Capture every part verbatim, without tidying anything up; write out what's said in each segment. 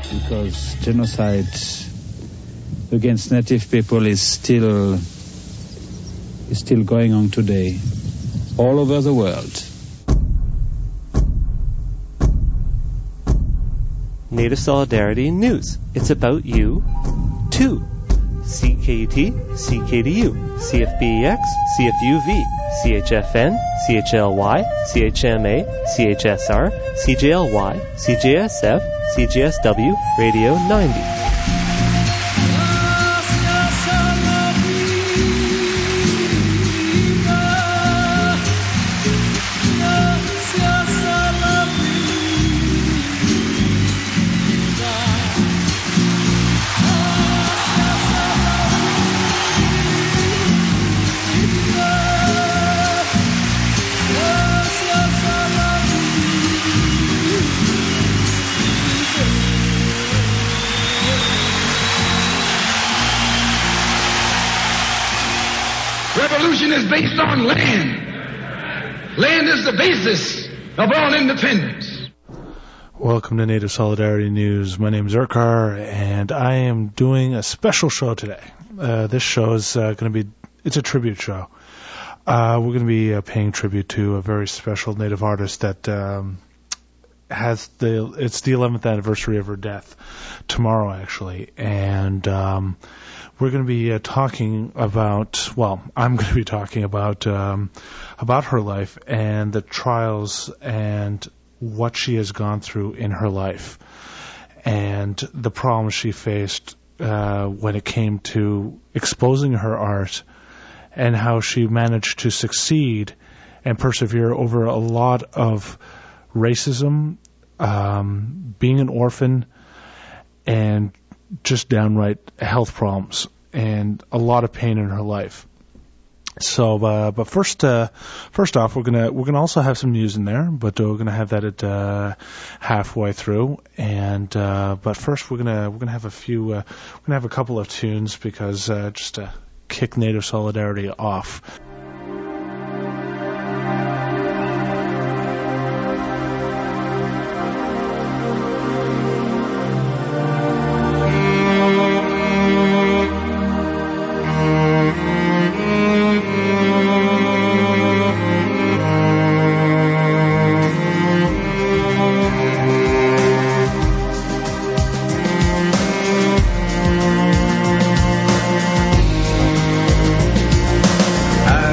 because genocide against native people is still is still going on today all over the world. Native Solidarity News. It's about you, too. C K U T, C K D U, C F B E X, C F U V, C H F N, C H L Y, C H M A, C H S R, C J L Y, C J S F, C J S W, Radio ninety. Revolution is based on land. Land is the basis of all independence. Welcome to Native Solidarity News. My name is Urquhart, and I am doing a special show today. Uh, this show is uh, going to be, it's a tribute show. Uh, we're going to be uh, paying tribute to a very special Native artist that um, has the, it's the eleventh anniversary of her death tomorrow, actually. And um, we're going to be uh, talking about, well, I'm going to be talking about um, about her life and the trials and what she has gone through in her life and the problems she faced uh, when it came to exposing her art and how she managed to succeed and persevere over a lot of racism, um, being an orphan, and just downright health problems and a lot of pain in her life. So, uh, but first, uh, first off, we're gonna we're gonna also have some news in there, but uh, we're gonna have that at uh, halfway through. And uh, but first, we're gonna we're gonna have a few uh, we're gonna have a couple of tunes because uh, just to kick Native Solidarity off. I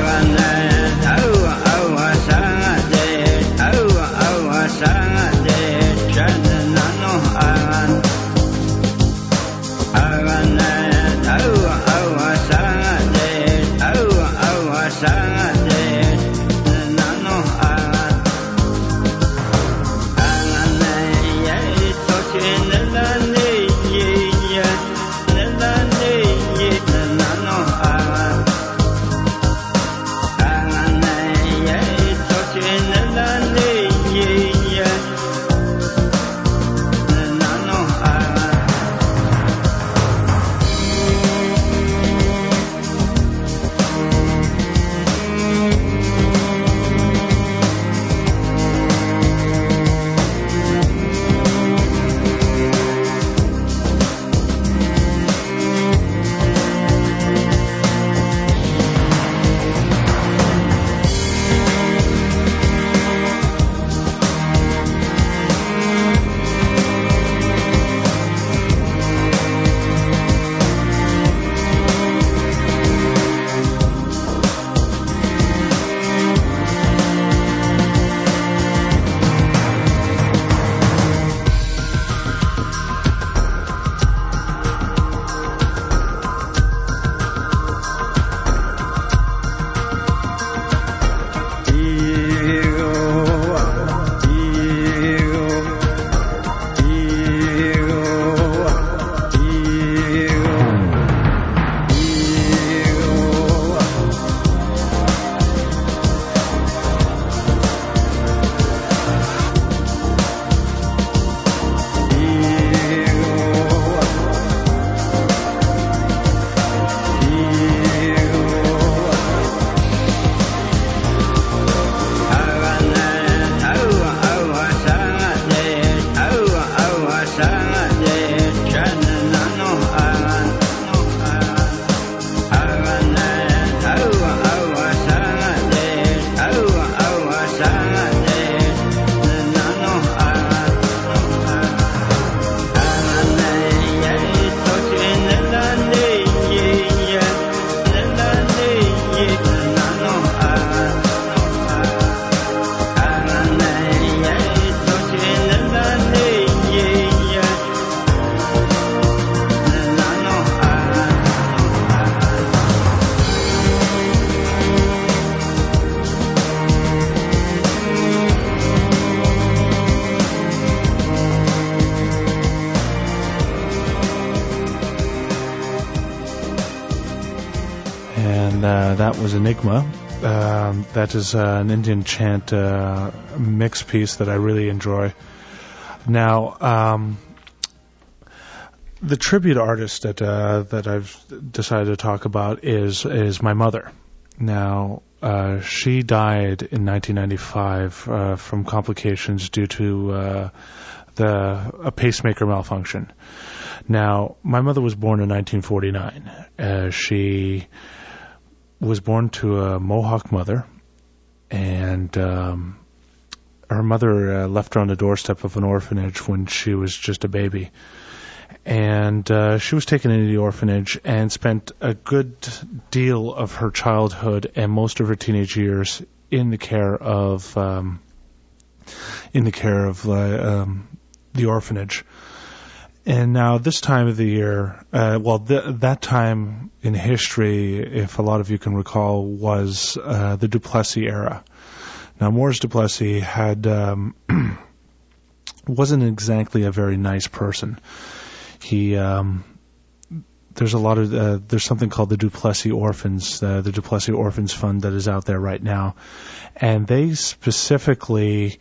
and uh, that was Enigma. Um, that is uh, an Indian chant uh, mix piece that I really enjoy. Now, um, the tribute artist that uh, that I've decided to talk about is is my mother. Now, uh, she died in nineteen ninety-five uh, from complications due to uh, the a pacemaker malfunction. Now, my mother was born in nineteen forty-nine. Uh, she was born to a Mohawk mother, and um, her mother uh, left her on the doorstep of an orphanage when she was just a baby. And uh, she was taken into the orphanage and spent a good deal of her childhood and most of her teenage years in the care of um, in the care of uh, um, the orphanage. And now this time of the year, uh, well, th- that time in history, if a lot of you can recall, was uh, the Duplessis era. Now, Morris Duplessis had um, wasn't exactly a very nice person. He um, there's a lot of uh, there's something called the Duplessis Orphans, uh, the Duplessis Orphans Fund that is out there right now, and they specifically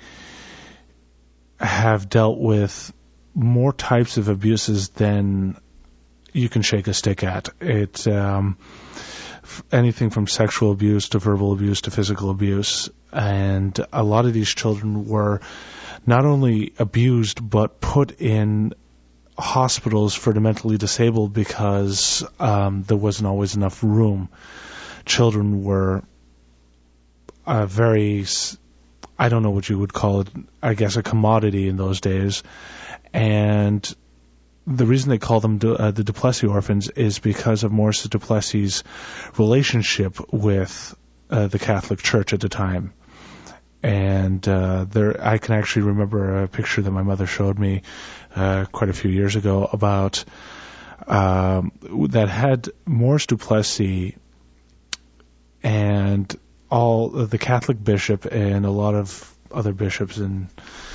have dealt with more types of abuses than you can shake a stick at. It um, f- anything from sexual abuse to verbal abuse to physical abuse, and a lot of these children were not only abused but put in hospitals for the mentally disabled because um, there wasn't always enough room. Children were uh, very, I don't know what you would call it, I guess a commodity in those days. And the reason they call them du- uh, the Duplessis orphans is because of Morris Duplessis' relationship with uh, the Catholic Church at the time. And uh, there, I can actually remember a picture that my mother showed me uh, quite a few years ago about um, that had Morris Duplessis and all uh, the Catholic bishop and a lot of other bishops, and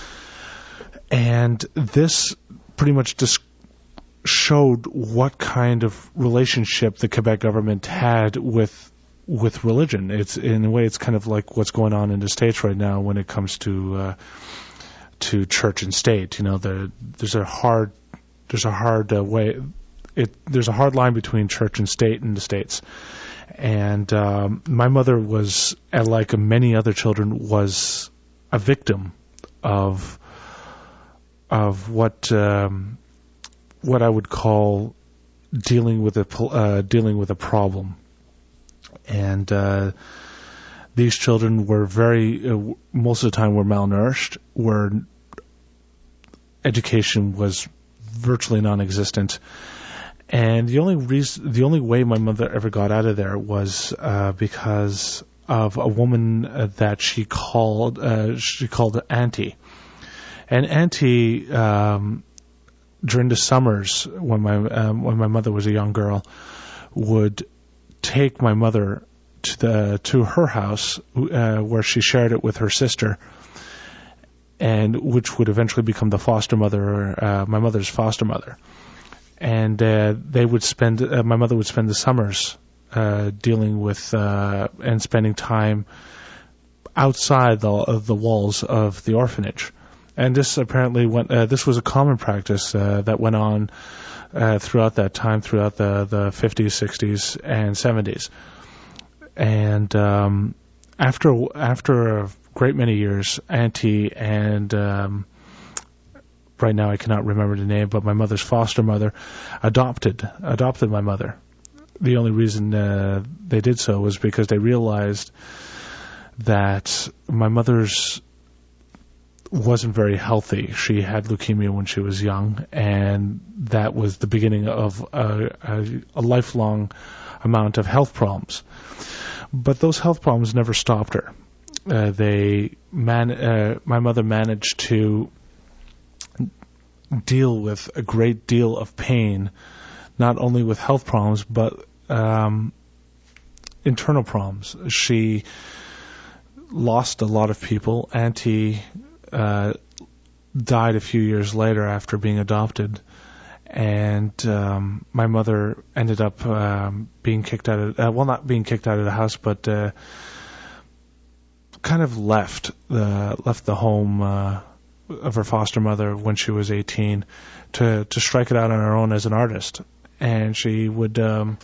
and this pretty much just showed what kind of relationship the Quebec government had with. with religion. It's in a way, it's kind of like what's going on in the States right now when it comes to uh, to church and state. You know, the, there's a hard there's a hard uh, way it there's a hard line between church and state in the States. And um, my mother was, like many other children, was a victim of of what um, what I would call dealing with a uh, dealing with a problem. And uh, these children were very, uh, most of the time were malnourished, where education was virtually non-existent. And the only reason, the only way my mother ever got out of there was uh, because of a woman uh, that she called, uh, she called Auntie. And Auntie, um, during the summers when my um, when my mother was a young girl, would take my mother to the to her house uh, where she shared it with her sister, and which would eventually become the foster mother, uh, my mother's foster mother. And uh, they would spend uh, my mother would spend the summers uh, dealing with uh, and spending time outside the of the walls of the orphanage. And this apparently went. Uh, this was a common practice uh, that went on Uh, throughout that time, throughout the, the fifties, sixties, and seventies. And um, after after a great many years, Auntie and, um, right now I cannot remember the name, but my mother's foster mother adopted adopted my mother. The only reason uh, they did so was because they realized that my mother's wasn't very healthy. She had leukemia when she was young, and that was the beginning of a, a, a lifelong amount of health problems. But those health problems never stopped her. Uh, they man, uh, my mother managed to deal with a great deal of pain, not only with health problems, but um, internal problems. She lost a lot of people. Auntie Uh, died a few years later after being adopted, And um, my mother ended up um, being kicked out of, uh, well, not being kicked out of the house, but uh, kind of left the left the home uh, of her foster mother when she was eighteen to to strike it out on her own as an artist. And she would um,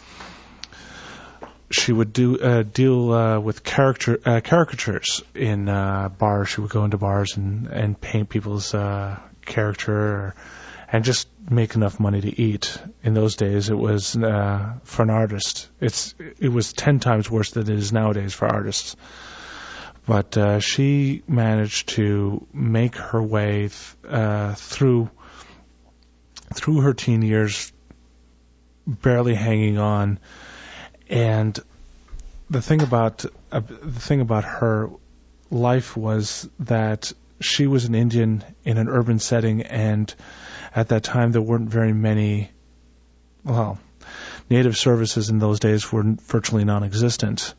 she would do uh, deal uh, with character uh, caricatures in uh, bars. She would go into bars and and paint people's uh, character. Or, and just make enough money to eat. In those days, it was, uh, for an artist, it's it was ten times worse than it is nowadays for artists. But uh, she managed to make her way th- uh, through through her teen years, barely hanging on. And the thing about uh, the thing about her life was that she was an Indian in an urban setting, and at that time there weren't very many, well, native services in those days were virtually non-existent.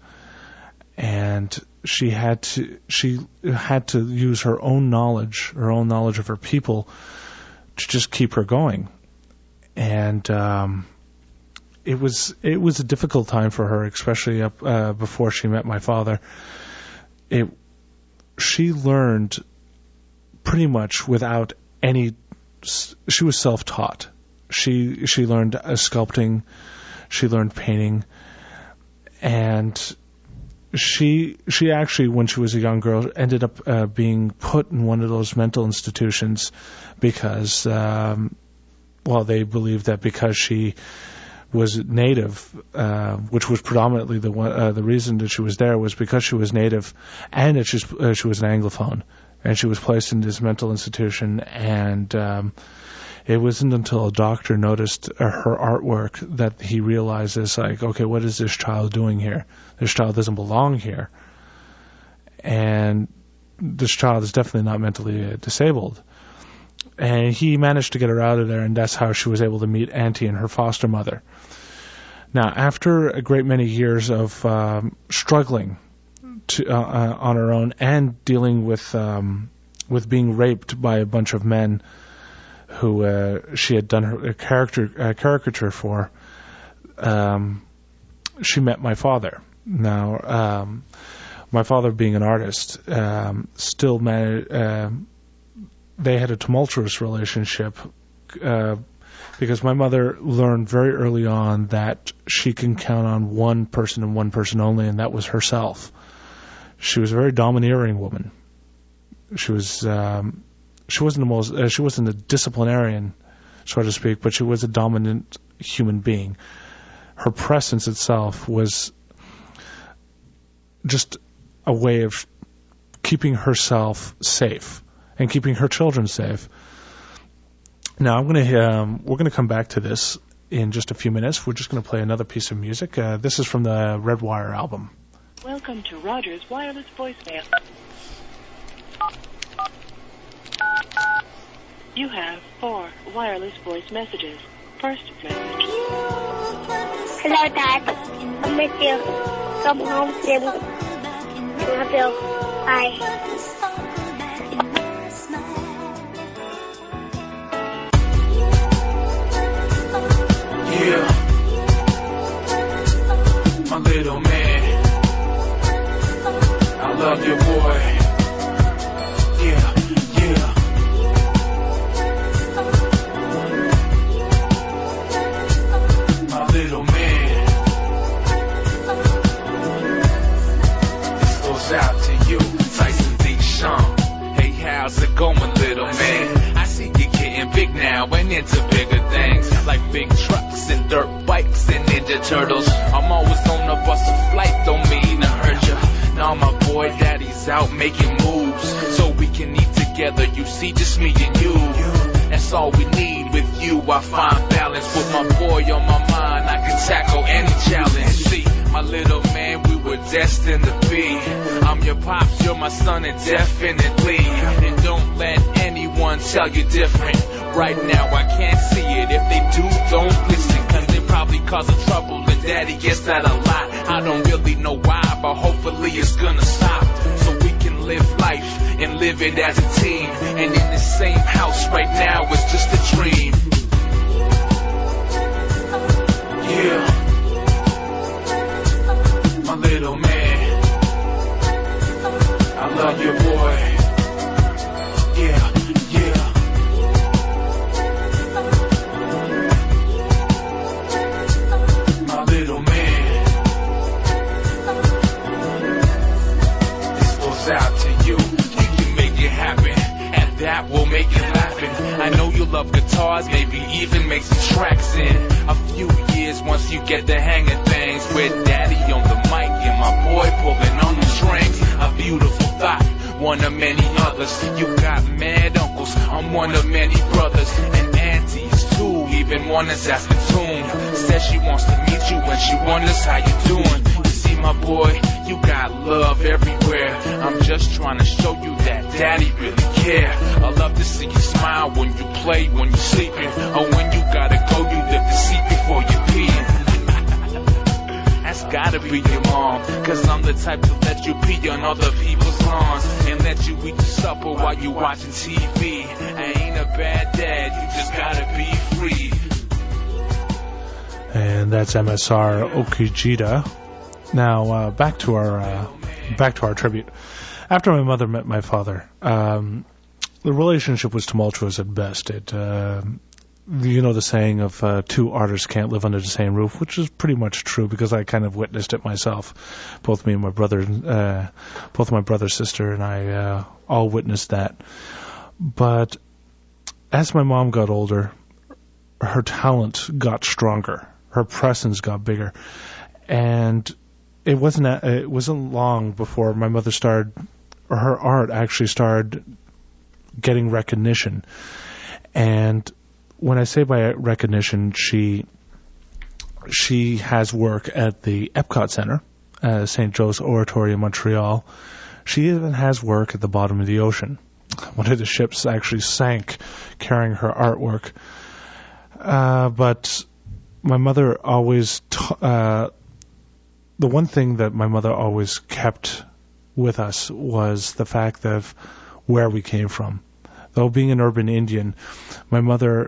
And she had to she had to use her own knowledge, her own knowledge of her people, to just keep her going. And um, it was it was a difficult time for her, especially up uh, before she met my father. It she learned pretty much without any. She was self-taught. She she learned uh, sculpting, she learned painting, and she she actually, when she was a young girl, ended up uh, being put in one of those mental institutions because, um, well, they believed that because she was native, uh, which was predominantly the one, uh, the reason that she was there was because she was native, and that she was, uh, she was an Anglophone. And she was placed in this mental institution, and um, it wasn't until a doctor noticed uh, her artwork that he realized, it's like, okay, what is this child doing here? This child doesn't belong here. And this child is definitely not mentally uh, disabled. And he managed to get her out of there, and that's how she was able to meet Auntie and her foster mother. Now, after a great many years of um, struggling To, uh, uh, on her own, and dealing with um, with being raped by a bunch of men who uh, she had done her a character uh, caricature for, um, she met my father. Now, um, my father, being an artist, um, still managed. Uh, they had a tumultuous relationship uh, because my mother learned very early on that she can count on one person and one person only, and that was herself. She was a very domineering woman. She was um, she wasn't the most uh, she wasn't a disciplinarian, so to speak, but she was a dominant human being. Her presence itself was just a way of keeping herself safe and keeping her children safe. Now I'm gonna um, we're gonna come back to this in just a few minutes. We're just gonna play another piece of music. Uh, this is from the Red Wire album. Welcome to Rogers Wireless Voicemail. You have four wireless voice messages. First message. Hello, Dad. I miss you. Come home soon. Love you. Bye. Yeah. My little man. I love you, boy. Yeah, yeah. My little man. This goes out to you, Tyson D. Sean. Hey, how's it going, little man? I see you getting big now and into bigger things, like big trucks and dirt bikes and Ninja Turtles. I'm always on the bus of flight, don't mean to hurt you. Now my boy daddy's out making moves, so we can eat together, you see, just me and you. That's all we need. With you I find balance. With my boy on my mind, I can tackle any challenge. See, my little man, we were destined to be. I'm your pops, you're my son, and definitely. And don't let anyone tell you different. Right now I can't see it. If they do, don't listen, cause they probably causing trouble, and daddy gets that a lot. I don't really know why, but hopefully it's gonna stop, so we can live life and live it as a team. And in the same house right now, it's just a dream. rise, maybe even make some tracks in a few years once you get the hang of things. With daddy on the mic and my boy pulling on the strings. A beautiful thought, one of many others. You got mad uncles, I'm one of many brothers. And aunties too, even one is asking tune. Says she wants to meet you and she wonders how you doing. You see my boy, you got love everywhere. I'm just trying to show you that daddy really care. I love to see you smile when you play, when you're sleeping, or when you gotta go, you lift the seat before you pee. That's gotta be your mom, cause I'm the type to let you pee on other people's lawns and let you eat your supper while you watching T V. I ain't a bad dad, you just gotta be free. And that's M S R Okujita. Now uh, back to our uh, back to our tribute. After my mother met my father, um, the relationship was tumultuous at best. It, uh, you know, the saying of uh, two artists can't live under the same roof, which is pretty much true because I kind of witnessed it myself. Both me and my brother, uh, both my brother, sister, and I uh, all witnessed that. But as my mom got older, her talent got stronger, her presence got bigger, and it wasn't it wasn't long before my mother started, or her art actually started getting recognition. And when I say by recognition, she she has work at the Epcot Center, uh, Saint Joe's Oratory in Montreal. She even has work at the bottom of the ocean. One of the ships actually sank carrying her artwork. Uh, but my mother always, t- uh, the one thing that my mother always kept with us was the fact of where we came from. Though being an urban Indian, my mother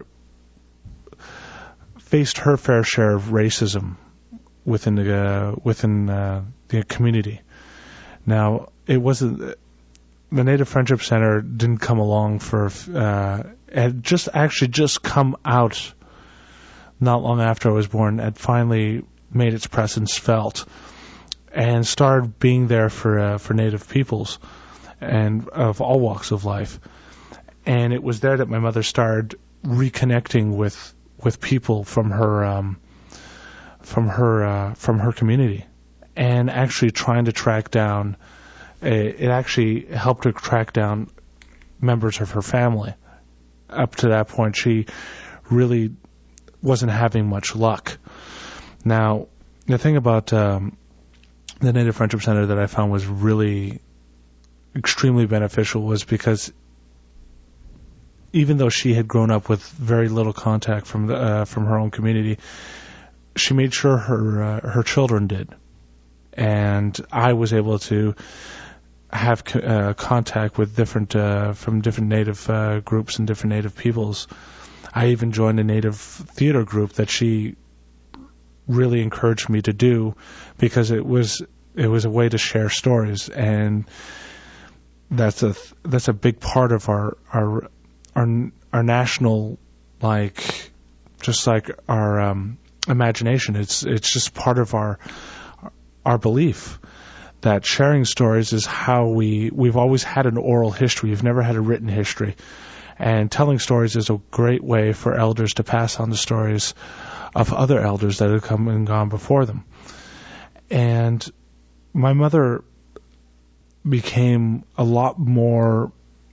faced her fair share of racism within the uh, within uh, the community. Now, it wasn't the Native Friendship Center didn't come along for uh, it had just actually just come out not long after I was born. Had finally made its presence felt and started being there for uh, for Native peoples and of all walks of life. And it was there that my mother started reconnecting with with people from her um, from her uh, from her community, and actually trying to track down. It actually helped her track down members of her family. Up to that point, she really wasn't having much luck. Now, the thing about um, the Native Friendship Center that I found was really extremely beneficial was because even though she had grown up with very little contact from the, uh, from her own community, she made sure her uh, her children did, and I was able to have uh, contact with different uh, from different Native uh, groups and different Native peoples. I even joined a Native theater group that she really encouraged me to do because it was it was a way to share stories, and that's a that's a big part of our our our, our national, like, just like our um, imagination. It's it's just part of our our belief that sharing stories is how we we've always had an oral history. We've never had a written history, and telling stories is a great way for elders to pass on the stories of other elders that have come and gone before them. And my mother became a lot more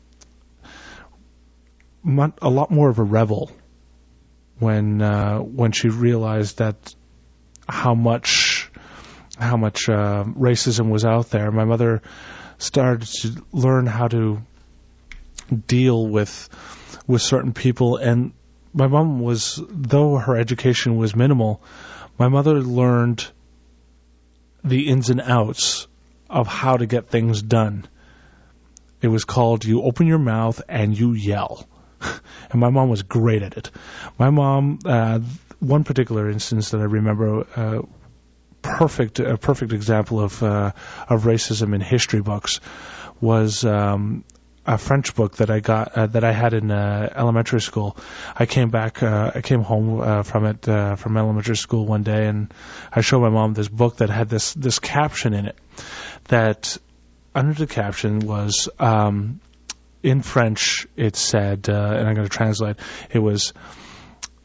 a lot more of a rebel when uh, when she realized that how much how much uh, racism was out there. My mother started to learn how to deal with with certain people, and my mom was, though her education was minimal, my mother learned the ins and outs of how to get things done. It was called you open your mouth and you yell. And my mom was great at it. My mom, uh, one particular instance that I remember, uh, perfect, a perfect example of uh, of racism in history books was um, a French book that I got uh, that I had in uh, elementary school. I came back, uh, I came home uh, from it uh, from elementary school one day, and I showed my mom this book that had this this caption in it. That under the caption was. Um, In French, it said, uh, and I'm going to translate, it was,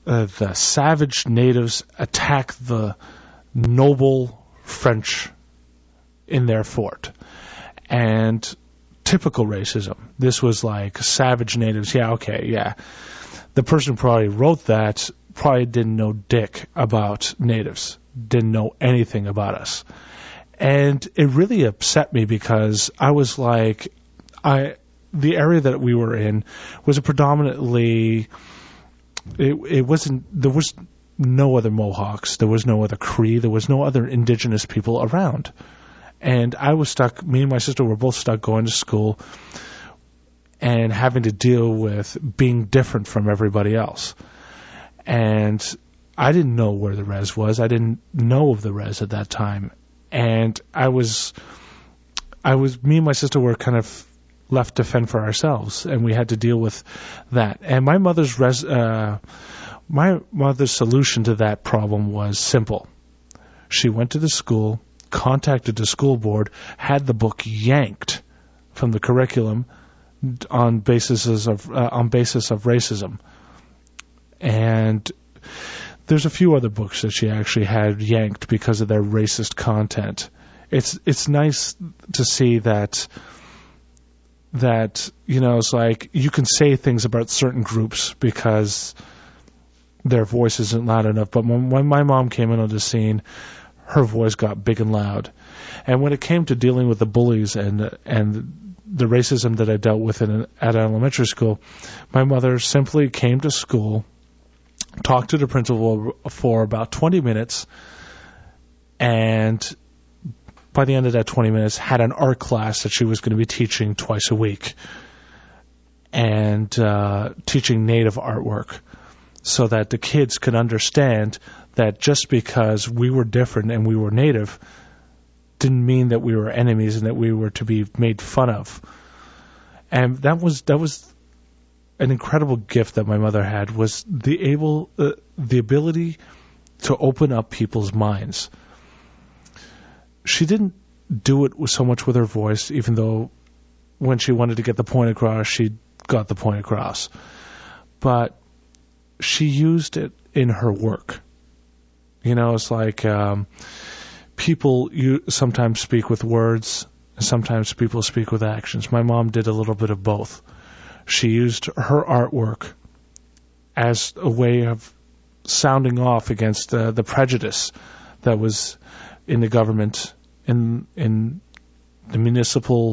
uh, the savage natives attack the noble French in their fort. And typical racism. This was like savage natives. Yeah, okay, yeah. The person who probably wrote that probably didn't know dick about natives, didn't know anything about us. And it really upset me because I was like, I the area that we were in was a predominantly, it, it wasn't, there was no other Mohawks, there was no other Cree, there was no other indigenous people around. And I was stuck, me and my sister were both stuck going to school and having to deal with being different from everybody else. And I didn't know where the res was. I didn't know of the res at that time. And I was, I was, me and my sister were kind of left to fend for ourselves, and we had to deal with that. And my mother's res, uh, my mother's solution to that problem was simple. She went to the school, contacted the school board, had the book yanked from the curriculum on basis of uh, on basis of racism. And there's a few other books that she actually had yanked because of their racist content. It's it's nice to see that that you know it's like you can say things about certain groups because their voice isn't loud enough. But when, when my mom came in on the scene, her voice got big and loud. And when it came to dealing with the bullies and and the racism that I dealt with in, at elementary school, my mother simply came to school, talked to the principal for about twenty minutes, and by the end of that twenty minutes had an art class that she was going to be teaching twice a week, and uh, teaching native artwork so that the kids could understand that just because we were different and we were native didn't mean that we were enemies and that we were to be made fun of. And that was that was an incredible gift that my mother had, was the able uh, the ability to open up people's minds. She didn't do it so much with her voice, even though when she wanted to get the point across, she got the point across. But she used it in her work. You know, it's like um, people you sometimes speak with words, and sometimes people speak with actions. My mom did a little bit of both. She used her artwork as a way of sounding off against uh, the prejudice that was in the government, in in the municipal,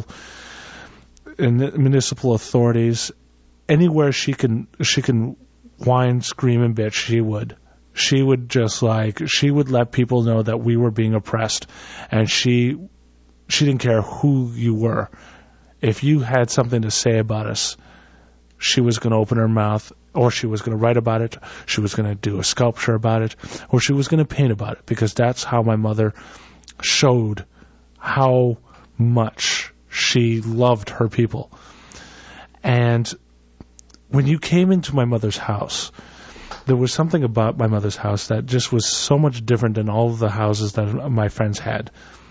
in the municipal authorities. Anywhere she can she can whine, scream, and bitch, she would. She would just like she would let people know that we were being oppressed, and she she didn't care who you were. If you had something to say about us, she was going to open her mouth, or she was going to write about it, she was going to do a sculpture about it, or she was going to paint about it, because that's how my mother showed how much she loved her people. And when you came into my mother's house, there was something about my mother's house that just was so much different than all of the houses that my friends had.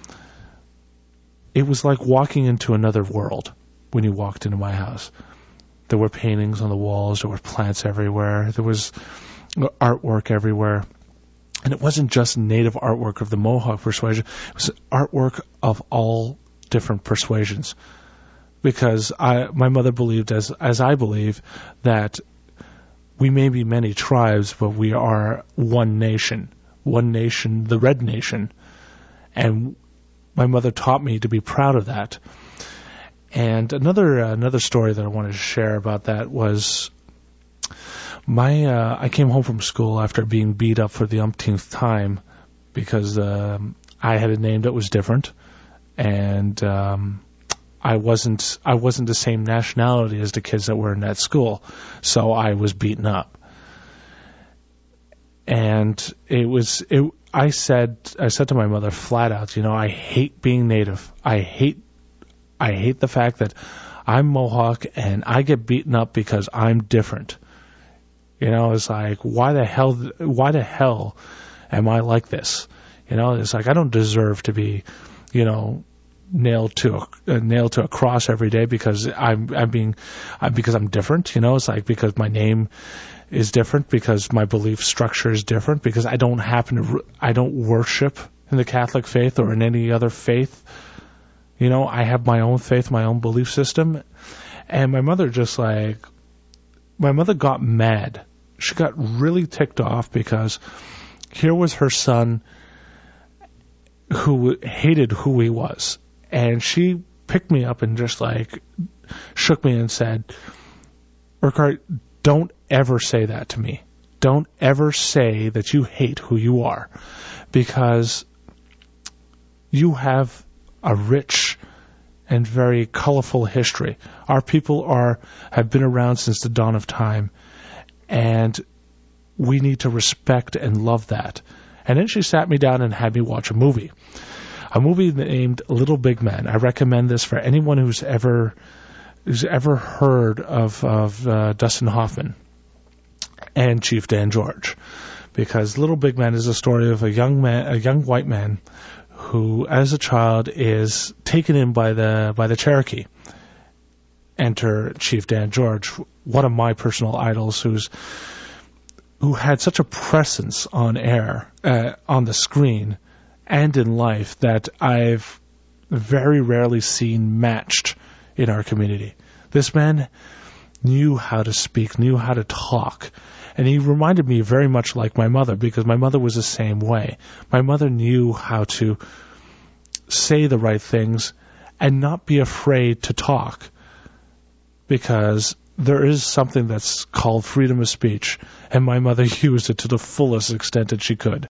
It was like walking into another world when you walked into my house. There were paintings on the walls, there were plants everywhere, there was artwork everywhere. And it wasn't just native artwork of the Mohawk persuasion, it was artwork of all different persuasions. Because I, my mother believed, as as I believe, that we may be many tribes, but we are one nation. One nation, the Red Nation. And my mother taught me to be proud of that. And another uh, another story that I wanted to share about that was my uh, I came home from school after being beat up for the umpteenth time because um, I had a name that was different, and um, I wasn't I wasn't the same nationality as the kids that were in that school, so I was beaten up. And it was it. I said I said to my mother flat out, you know, I hate being native. I hate I hate the fact that I'm Mohawk and I get beaten up because I'm different. You know, it's like, why the hell why the hell am I like this? You know, it's like I don't deserve to be, you know, nailed to a, uh, nailed to a cross every day because I'm I'm being I'm, because I'm different. You know, it's like because my name is different, because my belief structure is different, because I don't happen to I don't worship in the Catholic faith or in any other faith. You know, I have my own faith, my own belief system, and my mother just like my mother got mad. She got really ticked off because here was her son who hated who he was. And she picked me up and just like shook me and said, Urquhart, don't ever say that to me. Don't ever say that you hate who you are, because you have a rich and very colorful history. Our people are have been around since the dawn of time, and we need to respect and love that. And then she sat me down and had me watch a movie. A movie named Little Big Man. I recommend this for anyone who's ever who's ever heard of, of uh, Dustin Hoffman and Chief Dan George, because Little Big Man is a story of a young man, a young white man, who, as a child, is taken in by the by the Cherokee. Enter Chief Dan George, one of my personal idols, who's who had such a presence on air, uh, on the screen, and in life that I've very rarely seen matched in our community. This man knew how to speak, knew how to talk, and he reminded me very much like my mother, because my mother was the same way. My mother knew how to say the right things and not be afraid to talk, because there is something that's called freedom of speech, and my mother used it to the fullest extent that she could.